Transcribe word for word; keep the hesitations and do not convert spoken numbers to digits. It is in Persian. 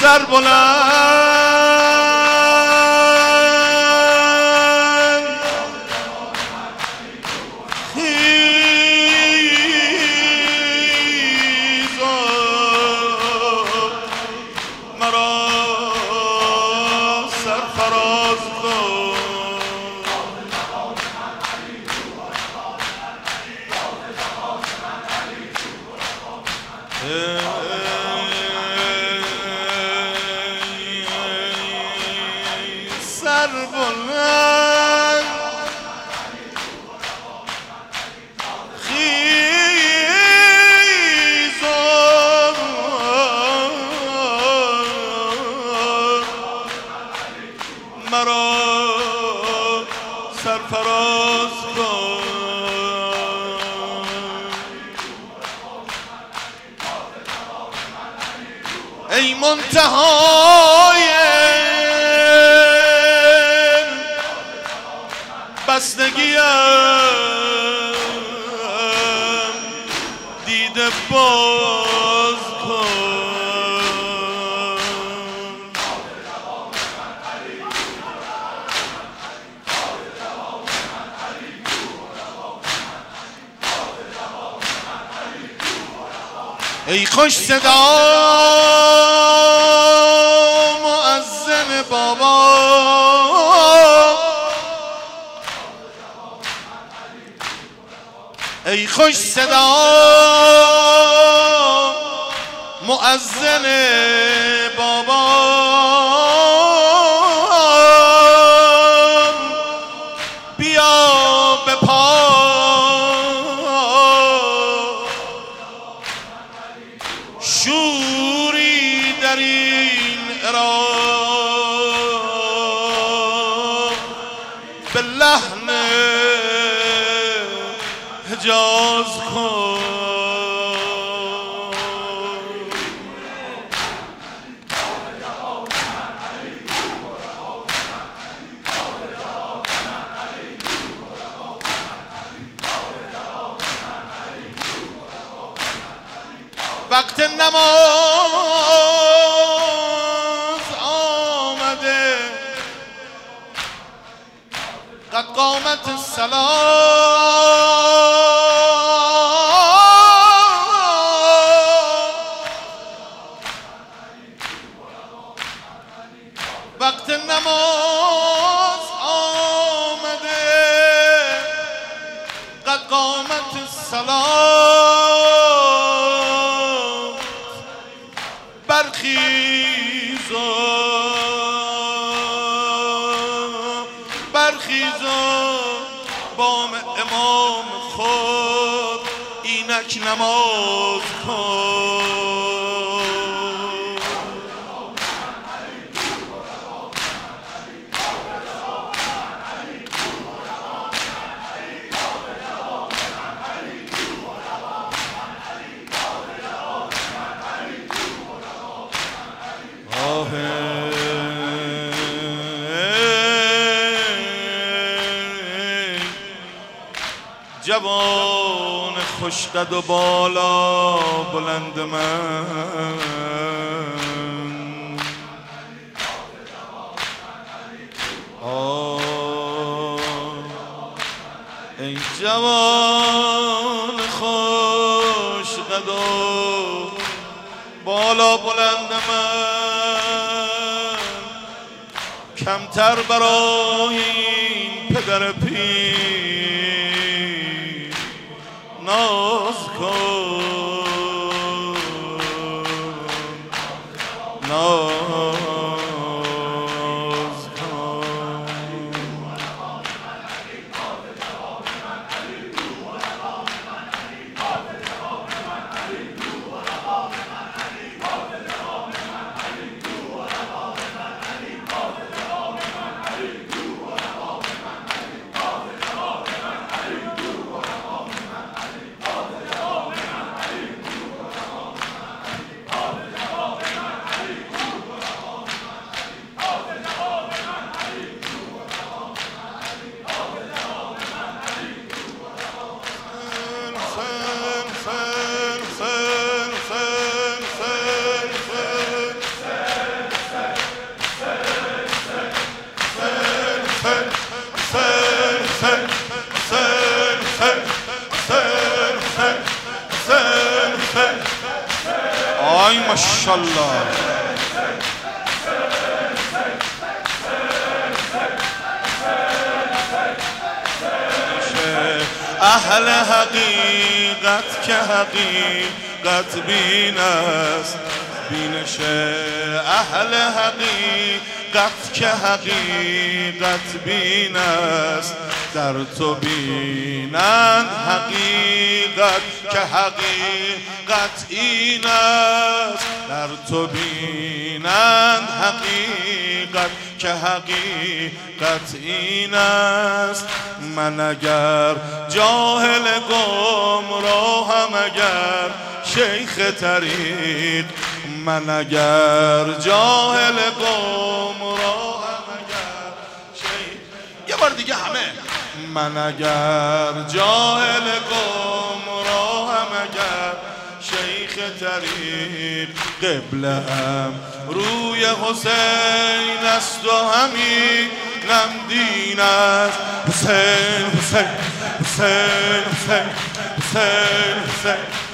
سر بلند خیز مرا سرفراز کن سر بلند خیز مرا سرفراز کن ای منتهای بستگیم دیده باز کن ای خوش صدا مؤذن بابا ای خوش صدا مؤذن بابا بیا به پا شوری در این عراق به لحن حجاز کن وقت نماز آمده قد قامت الصلاة وقت نماز آمده قد قامت الصلاة برخیز برخیز بام امام خود اینک نماز کن جوان خوشقد و بالا بلند من آه ای جوان خوشقد و بالا بلند من کمتر برای این پدر پیر ناز کن ناز کن آی ماشاءالله. اهل حقیقت که حقیقت بین است، بینش اهل حقیقت که حقیقت بین است، در تو بینند حقیقت که حقیقت این است، در تو بینند حقیقت که حقیقت این است. من اگر جاهل گمراهم، اگر شیخ طریق، من اگر جاهل گمراهم، اگر شیخ، یه بار دیگه همه، من اگر جاهل گمراهم، اگر شیخ طریق، قبله ام روی حسین است و همین نم دین است. حسین حسین حسین حسین حسین حسین